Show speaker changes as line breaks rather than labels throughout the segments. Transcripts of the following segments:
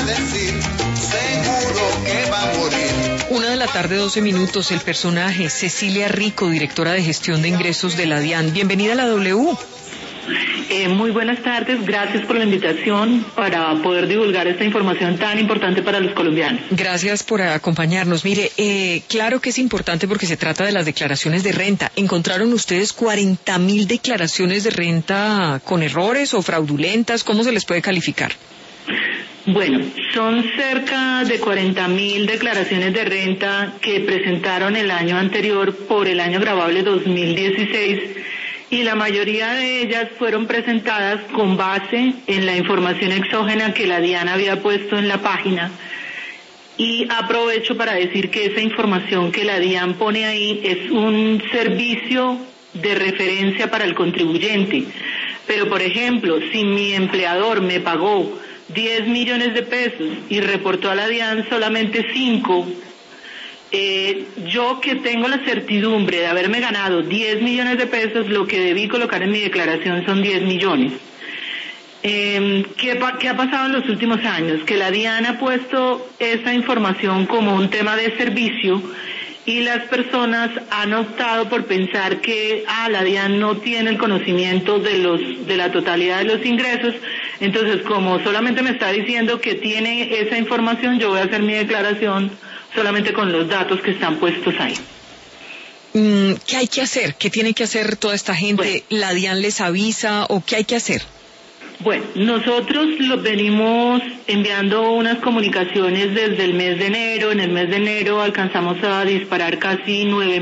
decir, seguro que va a morir.
1:12 p.m, el personaje Cecilia Rico, directora de gestión de ingresos de la DIAN. Bienvenida a la W.
Muy buenas tardes, gracias por la invitación para poder divulgar esta información tan importante para los colombianos.
Gracias por acompañarnos. Mire, claro que es importante porque se trata de las declaraciones de renta. ¿Encontraron ustedes 40.000 declaraciones de renta con errores o fraudulentas? ¿Cómo se les puede calificar?
Bueno, son cerca de 40.000 declaraciones de renta que presentaron el año anterior por el año gravable 2016. Y la mayoría de ellas fueron presentadas con base en la información exógena que la DIAN había puesto en la página. Y aprovecho para decir que esa información que la DIAN pone ahí es un servicio de referencia para el contribuyente. Pero, por ejemplo, si mi empleador me pagó 10 millones de pesos y reportó a la DIAN solamente 5, yo que tengo la certidumbre de haberme ganado 10 millones de pesos, lo que debí colocar en mi declaración son 10 millones. ¿Qué ha pasado en los últimos años? Que la DIAN ha puesto esa información como un tema de servicio y las personas han optado por pensar que la DIAN no tiene el conocimiento de la totalidad de los ingresos. Entonces, como solamente me está diciendo que tiene esa información, yo voy a hacer mi declaración solamente con los datos que están puestos ahí.
¿Qué hay que hacer? ¿Qué tiene que hacer toda esta gente? Bueno, ¿la DIAN les avisa o qué hay que hacer?
Bueno, nosotros los venimos enviando unas comunicaciones desde el mes de enero. En el mes de enero alcanzamos a disparar casi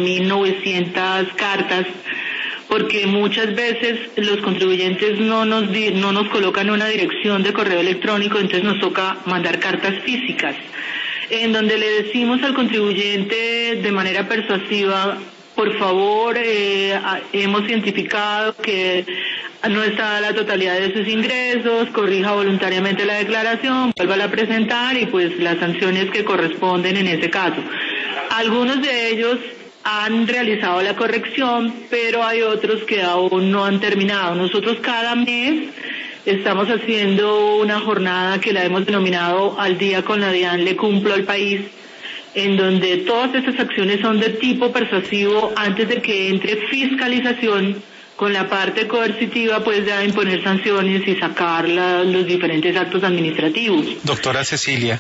9.900 cartas, porque muchas veces los contribuyentes no nos colocan una dirección de correo electrónico, entonces nos toca mandar cartas físicas, en donde le decimos al contribuyente de manera persuasiva: por favor, hemos identificado que no está la totalidad de sus ingresos, corrija voluntariamente la declaración, vuélvala a presentar y pues las sanciones que corresponden en ese caso. Algunos de ellos han realizado la corrección, pero hay otros que aún no han terminado. Nosotros cada mes estamos haciendo una jornada que la hemos denominado Al Día con la DIAN le cumplo al país, en donde todas estas acciones son de tipo persuasivo. Antes de que entre fiscalización con la parte coercitiva, pues ya imponer sanciones y sacar los diferentes actos administrativos.
Doctora Cecilia,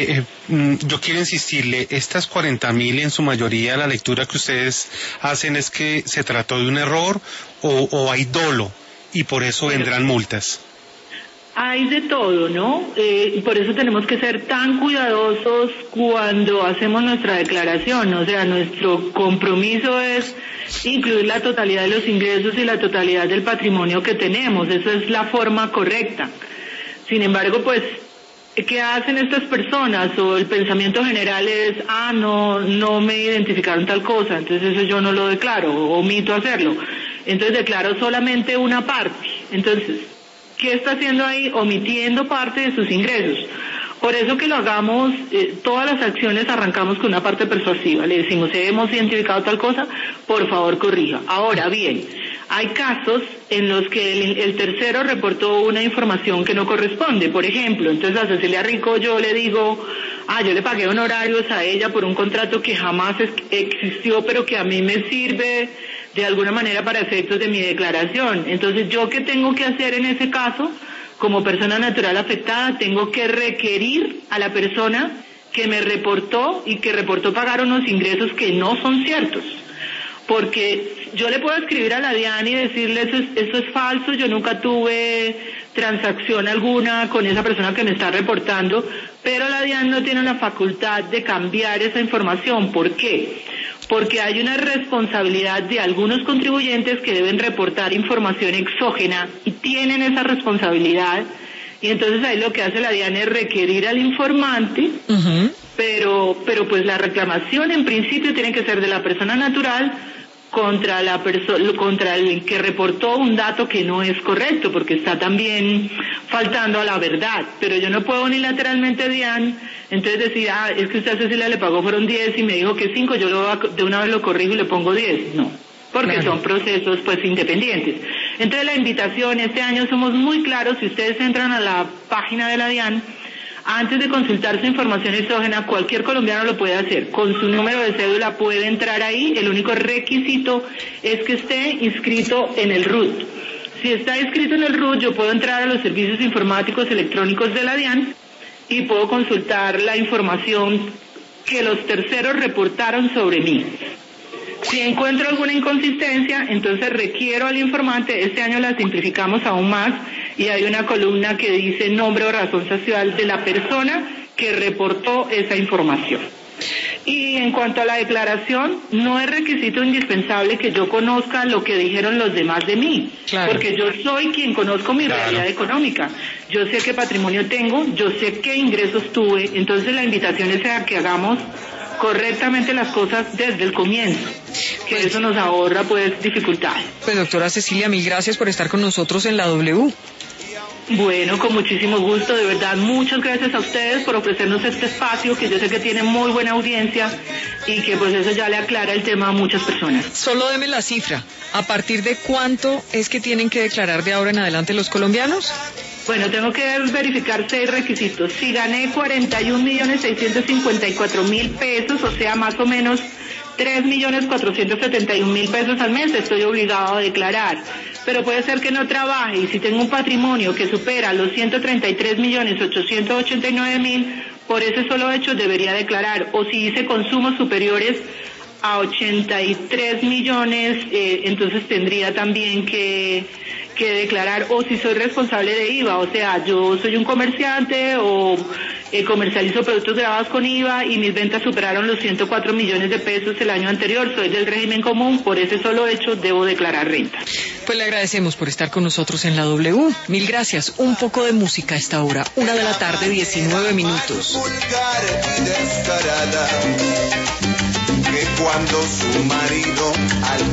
yo quiero insistirle, estas 40.000 en su mayoría, la lectura que ustedes hacen es que se trató de un error o hay dolo y por eso vendrán multas.
Hay de todo, ¿no? Por eso tenemos que ser tan cuidadosos cuando hacemos nuestra declaración. O sea, nuestro compromiso es incluir la totalidad de los ingresos y la totalidad del patrimonio que tenemos. Esa es la forma correcta. Sin embargo, pues, ¿qué hacen estas personas? O el pensamiento general es, no me identificaron tal cosa, entonces eso yo no lo declaro, o omito hacerlo. Entonces declaro solamente una parte. Entonces, ¿qué está haciendo ahí? Omitiendo parte de sus ingresos. Por eso que lo hagamos, todas las acciones arrancamos con una parte persuasiva. Le decimos, hemos identificado tal cosa, por favor corrija. Ahora bien, hay casos en los que el tercero reportó una información que no corresponde. Por ejemplo, entonces a Cecilia Rico yo le digo, yo le pagué honorarios a ella por un contrato que jamás existió, pero que a mí me sirve de alguna manera para efectos de mi declaración. Entonces, ¿yo qué tengo que hacer en ese caso? Como persona natural afectada, tengo que requerir a la persona que me reportó y que reportó pagar unos ingresos que no son ciertos. Porque yo le puedo escribir a la DIAN y decirle, eso es falso, yo nunca tuve transacción alguna con esa persona que me está reportando, pero la DIAN no tiene la facultad de cambiar esa información. ¿Por qué? Porque hay una responsabilidad de algunos contribuyentes que deben reportar información exógena y tienen esa responsabilidad, y entonces ahí lo que hace la DIAN es requerir al informante, pero pues la reclamación en principio tiene que ser de la persona natural contra el que reportó un dato que no es correcto, porque está también faltando a la verdad. Pero yo no puedo unilateralmente, DIAN, entonces decir, es que usted a Cecilia le pagó fueron 10 y me dijo que 5, yo de una vez lo corrijo y le pongo 10. No, porque claro, son procesos pues independientes. Entonces la invitación, este año somos muy claros, si ustedes entran a la página de la DIAN, antes de consultar su información exógena, cualquier colombiano lo puede hacer. Con su número de cédula puede entrar ahí. El único requisito es que esté inscrito en el RUT. Si está inscrito en el RUT, yo puedo entrar a los servicios informáticos electrónicos de la DIAN y puedo consultar la información que los terceros reportaron sobre mí. Si encuentro alguna inconsistencia, entonces requiero al informante. Este año la simplificamos aún más y hay una columna que dice nombre o razón social de la persona que reportó esa información. Y en cuanto a la declaración, no es requisito indispensable que yo conozca lo que dijeron los demás de mí,
claro,
porque yo soy quien conozco mi realidad económica. Yo sé qué patrimonio tengo, yo sé qué ingresos tuve, entonces la invitación es a que hagamos correctamente las cosas desde el comienzo, que eso nos ahorra pues dificultades.
Pues doctora Cecilia, mil gracias por estar con nosotros en la W.
Bueno, con muchísimo gusto, de verdad, muchas gracias a ustedes por ofrecernos este espacio, que yo sé que tiene muy buena audiencia y que pues eso ya le aclara el tema a muchas personas.
Solo deme la cifra. ¿A partir de cuánto es que tienen que declarar de ahora en adelante los colombianos?
Bueno, tengo que verificar 6 requisitos. Si gané 41.654.000 pesos, o sea, más o menos 3.471.000 pesos al mes, estoy obligado a declarar. Pero puede ser que no trabaje, y si tengo un patrimonio que supera los 133.889.000, por ese solo hecho debería declarar. O si hice consumos superiores a 83 millones, entonces tendría también que declarar. O si soy responsable de IVA, o sea, yo soy un comerciante o comercializo productos grabados con IVA y mis ventas superaron los 104 millones de pesos el año anterior, soy del régimen común, por ese solo hecho debo declarar renta.
Pues le agradecemos por estar con nosotros en la W. Mil gracias. Un poco de música a esta hora, 1:19 p.m.
Que cuando su marido al